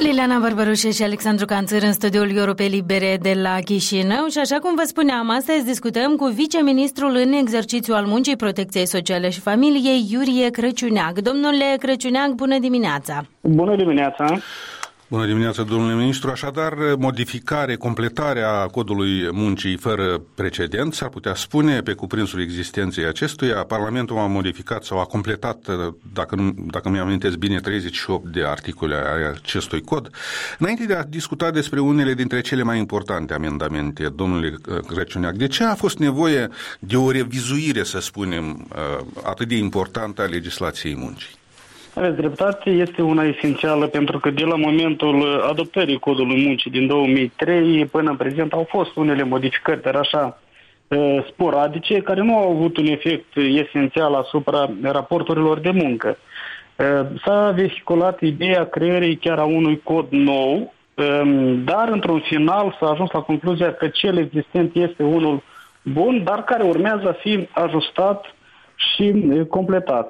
Liliana Barbarușe și Alexandru Canțăr în studioul Europe Libere de la Chișinău și așa cum vă spuneam, astăzi discutăm cu viceministrul în exercițiu al Muncii, Protecției Sociale și Familiei, Iurie Crăciuneag. Domnule Crăciuneag, bună dimineața! Bună dimineața! Bună dimineața, domnule ministru. Așadar, completarea codului muncii fără precedent, s-ar putea spune, pe cuprinsul existenței acestuia. Parlamentul a modificat sau a completat, dacă mi-am amintesc bine, 38 de articole ale acestui cod. Înainte de a discuta despre unele dintre cele mai importante amendamente, domnule Crăciuneag, de ce a fost nevoie de o revizuire, să spunem, atât de importantă a legislației muncii? Aveți dreptate, este una esențială pentru că de la momentul adoptării codului muncii din 2003 până în prezent au fost unele modificări, dar așa sporadice, care nu au avut un efect esențial asupra raporturilor de muncă. S-a vehiculat ideea creării chiar a unui cod nou, dar într-un final s-a ajuns la concluzia că cel existent este unul bun, dar care urmează a fi ajustat și completat.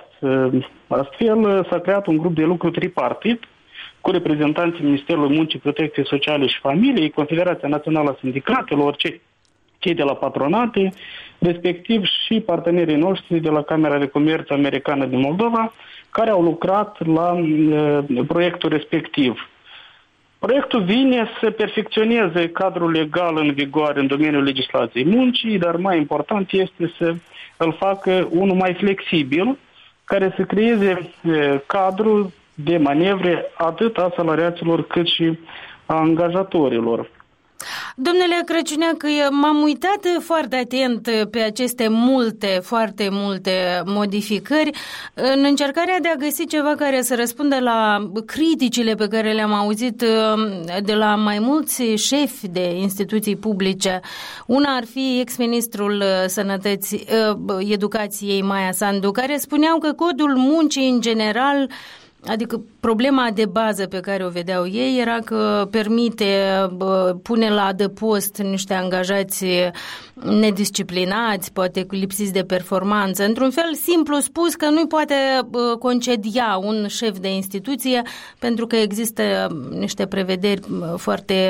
Astfel s-a creat un grup de lucru tripartit cu reprezentanții Ministerului Muncii, Protecției Sociale și Familiei, Confederația Națională a Sindicatelor, cei de la patronate, respectiv și partenerii noștri de la Camera de Comerț Americană din Moldova, care au lucrat la proiectul respectiv. Proiectul vine să perfecționeze cadrul legal în vigoare în domeniul legislației muncii, dar mai important este să îl facă unul mai flexibil, care să creeze cadrul de manevre atât a salariaților cât și a angajatorilor. Domnule Crăciuneag, m-am uitat foarte atent pe aceste foarte multe modificări în încercarea de a găsi ceva care să răspundă la criticile pe care le-am auzit de la mai mulți șefi de instituții publice. Una ar fi ex-ministrul Educației Maia Sandu, care spuneau că codul muncii în general, adică problema de bază pe care o vedeau ei era că pune la adăpost niște angajați nedisciplinați, poate lipsiți de performanță. Într-un fel simplu spus că nu poate concedia un șef de instituție pentru că există niște prevederi foarte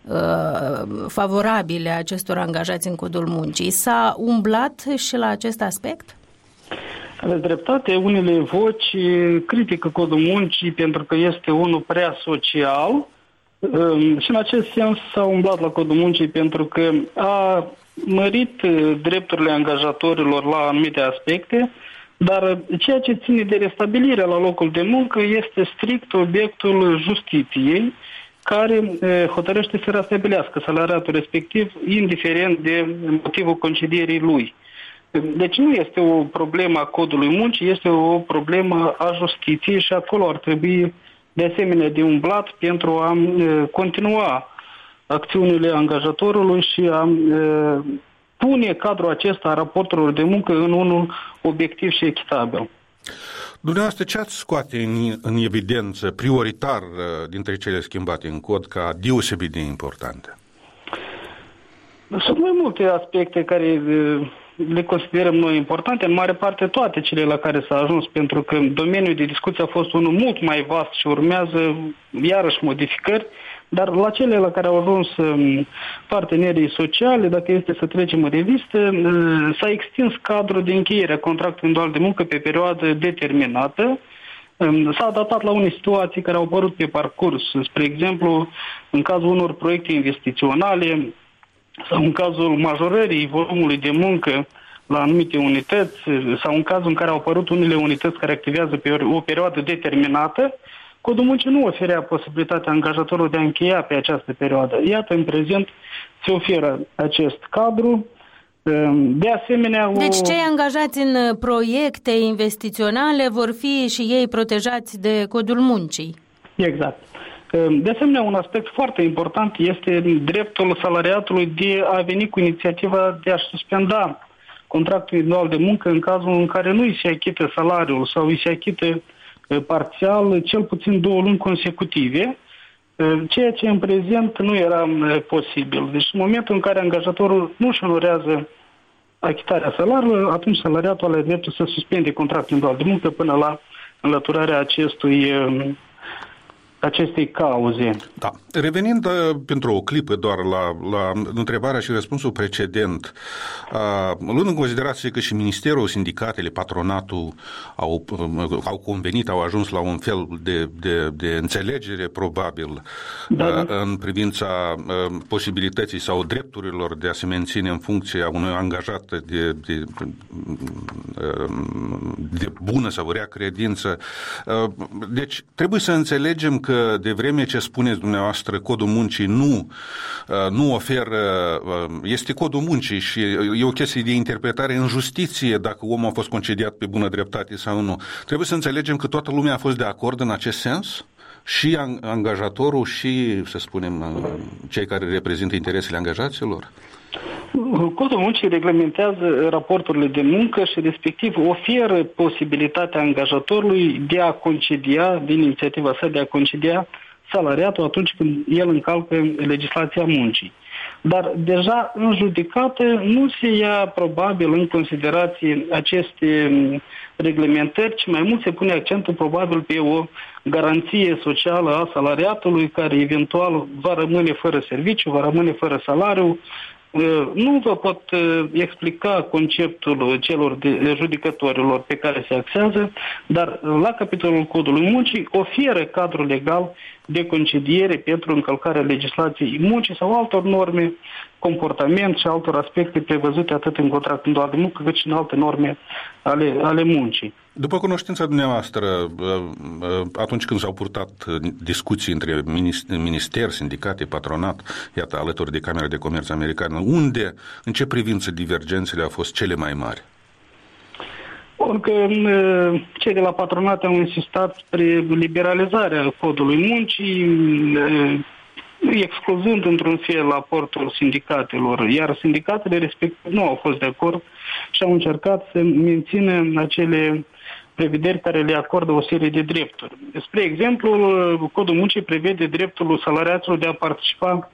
favorabile acestor angajați în codul muncii. S-a umblat și la acest aspect? Aveți dreptate, unele voci critică codul muncii pentru că este unul prea social și în acest sens s-a umblat la codul muncii pentru că a mărit drepturile angajatorilor la anumite aspecte, dar ceea ce ține de restabilirea la locul de muncă este strict obiectul justiției, care hotărăște să restabilească salariatul respectiv, indiferent de motivul concedierii lui. Deci nu este o problemă a codului muncii, este o problemă a justiției și acolo ar trebui de asemenea de umblat pentru a continua acțiunile angajatorului și a pune cadrul acesta a raporturilor de muncă în unul obiectiv și echitabil. Dumneavoastră, ce ați scoate în evidență prioritar dintre cele schimbate în cod ca deosebit de importante? Sunt mai multe aspecte care le considerăm noi importante, în mare parte toate cele la care s-a ajuns, pentru că domeniul de discuție a fost unul mult mai vast și urmează iarăși modificări, dar la cele la care au ajuns partenerii sociale, dacă este să trecem în revistă, s-a extins cadrul de încheiere a contractului individual de muncă pe perioadă determinată. S-a adaptat la unele situații care au apărut pe parcurs, spre exemplu, în cazul unor proiecte investiționale, sau în cazul majorării volumului de muncă la anumite unități, sau în cazul în care au apărut unele unități care activează pe o perioadă determinată, codul muncii nu oferea posibilitatea angajatorului de a încheia pe această perioadă. Iată, în prezent se oferă acest cadru. De asemenea, Deci cei angajați în proiecte investiționale vor fi și ei protejați de codul muncii. Exact. De asemenea, un aspect foarte important este dreptul salariatului de a veni cu inițiativa de a-și suspenda contractul individual de muncă în cazul în care nu îi se achită salariul sau îi se achită parțial cel puțin 2 luni consecutive, ceea ce în prezent nu era posibil. Deci în momentul în care angajatorul nu își onorează achitarea salariului, atunci salariatul are dreptul să suspende contractul individual de muncă până la înlăturarea acestei cauze. Da. Revenind pentru o clipă doar la întrebarea și răspunsul precedent, luând în considerație că și Ministerul, sindicatele, patronatul au convenit, au ajuns la un fel de înțelegere probabil în privința posibilității sau drepturilor de a se menține în funcție a unui angajat de bună sau rea credință. Deci trebuie să înțelegem că de vreme ce spuneți dumneavoastră, codul muncii nu oferă, este codul muncii și e o chestie de interpretare în justiție dacă omul a fost concediat pe bună dreptate sau nu. Trebuie să înțelegem că toată lumea a fost de acord în acest sens? Și angajatorul și, să spunem, cei care reprezintă interesele angajaților? Codul muncii reglementează raporturile de muncă și respectiv oferă posibilitatea angajatorului de a concedia, din inițiativa sa, de a concedia salariatul atunci când el încalcă legislația muncii. Dar deja în judecată nu se ia probabil în considerație aceste reglementări, ci mai mult se pune accentul probabil pe o garanție socială a salariatului care eventual va rămâne fără serviciu, va rămâne fără salariu. Nu vă pot explica conceptul celor judecătorilor pe care se axează, dar la capitolul Codului Muncii oferă cadrul legal de concediere pentru încălcarea legislației muncii sau altor norme, comportament și altor aspecte prevăzute atât în contractul de muncă cât și în alte norme ale muncii. După cunoștința dumneavoastră, atunci când s-au purtat discuții între minister, sindicate, patronat, iată, alături de Camera de Comerț Americană, în ce privință divergențele au fost cele mai mari? Că cei de la patronat au insistat spre liberalizarea codului muncii, excluzând într-un fel aportul sindicatelor, iar sindicatele respectiv nu au fost de acord și au încercat să mențină acele prevederi care le acordă o serie de drepturi. Spre exemplu, Codul Muncii prevede dreptul salariaților de a participa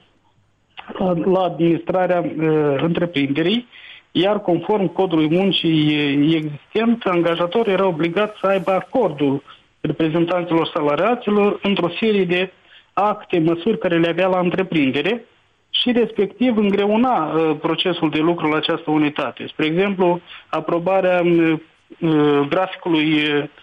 la administrarea întreprinderii, iar conform Codului Muncii existent, angajatorii erau obligați să aibă acordul reprezentanților salariaților într-o serie de acte, măsuri care le avea la întreprindere și respectiv îngreuna procesul de lucru la această unitate. Spre exemplu, aprobarea graficului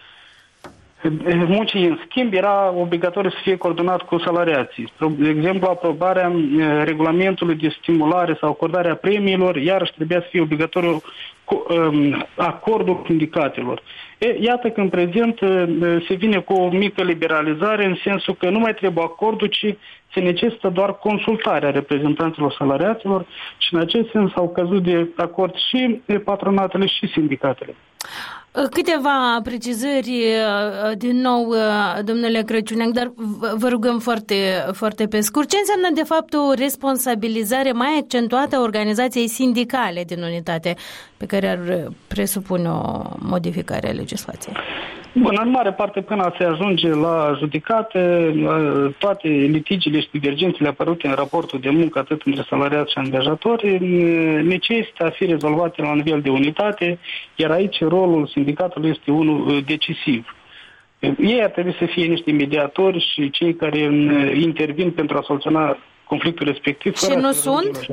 muncii în schimb era obligatoriu să fie coordonat cu salariații. De exemplu, aprobarea regulamentului de stimulare sau acordarea premiilor, iarăși trebuia să fie obligatoriu cu acordul sindicatelor. Iată că în prezent se vine cu o mică liberalizare în sensul că nu mai trebuie acordul, ci se necesită doar consultarea reprezentanților salariaților și în acest sens au căzut de acord și patronatele și sindicatele. Câteva precizări din nou, domnule Crăciuneac, dar vă rugăm foarte, foarte pe scurt. Ce înseamnă de fapt o responsabilizare mai accentuată a organizației sindicale din unitate, pe care ar presupune o modificare a legislației? Bun, în mare parte până se ajunge la judecată, toate litigiile și divergențele apărute în raportul de muncă, atât între salariați și angajatori, necesită a fi rezolvate la nivel de unitate, iar aici rolul sindicatului este unul decisiv. Ei ar trebui să fie niște mediatori și cei care intervin pentru a soluționa conflictul respectiv. Și nu sunt?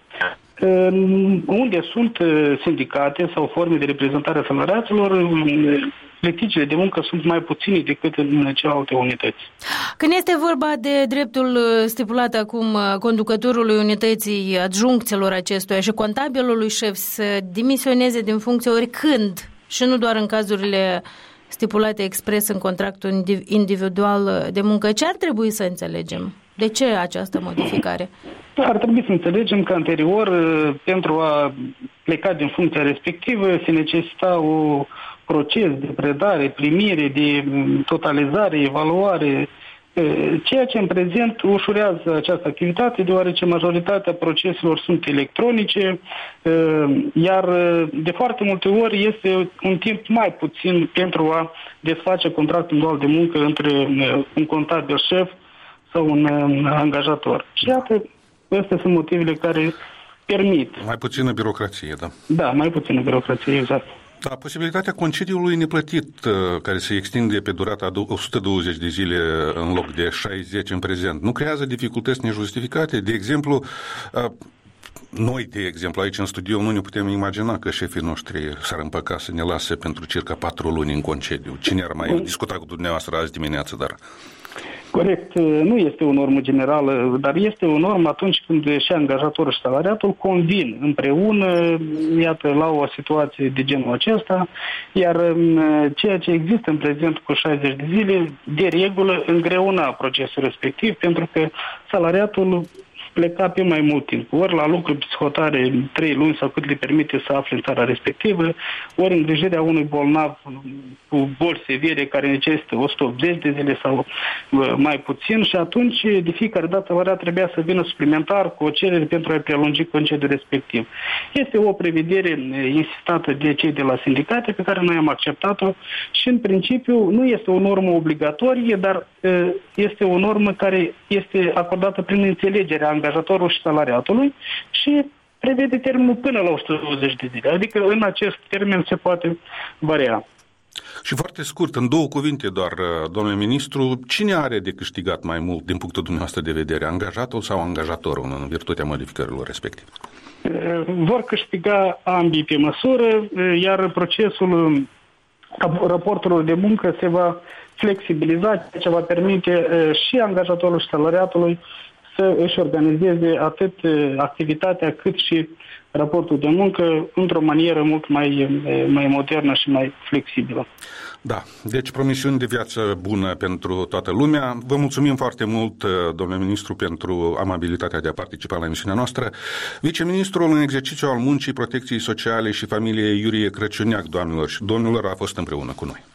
Unde sunt sindicate sau forme de reprezentare a salariaților, litigiile de muncă sunt mai puține decât în celelalte unități. Când este vorba de dreptul stipulat acum conducătorului unității, adjuncților acestuia și contabilului șef să dimisioneze din funcție oricând și nu doar în cazurile stipulate expres în contractul individual de muncă, ce ar trebui să înțelegem? De ce această modificare? Ar trebui să înțelegem că anterior, pentru a pleca din funcția respectivă, se necesita un proces de predare, primire, de totalizare, evaluare, ceea ce în prezent ușurează această activitate, deoarece majoritatea proceselor sunt electronice, iar de foarte multe ori este un timp mai puțin pentru a desface contractul dual de muncă între un contabil șef sau un angajator. Și iată, astea sunt motivele care permit. Mai puțină birocrație, da. Da, mai puțină birocrație, exact. Da, posibilitatea concediului neplătit, care se extinde pe durata 120 de zile în loc de 60 în prezent, nu creează dificultăți nejustificate? De exemplu, aici în studio nu ne putem imagina că șefii noștri s-ar împăca să ne lase pentru circa 4 luni în concediu. Cine ar mai discuta cu dumneavoastră azi dimineață, dar... Corect, nu este o normă generală, dar este o normă atunci când și angajatorul și salariatul convin împreună, iată, la o situație de genul acesta, iar ceea ce există în prezent cu 60 de zile, de regulă, îngreuna procesul respectiv, pentru că salariatul pleca pe mai mult timp, ori la lucru psihotare 3 luni sau cât le permite să afle în țara respectivă, ori îngrijirea unui bolnav cu boli severe care necesită 180 de zile sau mai puțin și atunci de fiecare dată salariatul trebuia să vină suplimentar cu o cerere pentru a prelungi concediul respectiv. Este o prevedere insistată de cei de la sindicate pe care noi am acceptat-o și în principiu nu este o normă obligatorie, dar este o normă care este acordată prin înțelegerea angajatorului și salariatului și prevede termenul până la 120 de zile. Adică în acest termen se poate varia. Și foarte scurt, în 2 cuvinte doar, domnule ministru, cine are de câștigat mai mult din punctul dumneavoastră de vedere, angajatul sau angajatorul în virtutea modificărilor respective? Vor câștiga ambii pe măsură, iar procesul raporturilor de muncă se va flexibiliza, ce va permite și angajatorului și salariatului să își organizeze atât activitatea cât și raportul de muncă într-o manieră mult mai modernă și mai flexibilă. Da, deci promisiuni de viață bună pentru toată lumea. Vă mulțumim foarte mult, domnule ministru, pentru amabilitatea de a participa la emisiunea noastră. Viceministrul în exercițiu al Muncii, Protecției Sociale și Familiei, Iurie Crăciuniac, doamnelor și domnilor, a fost împreună cu noi.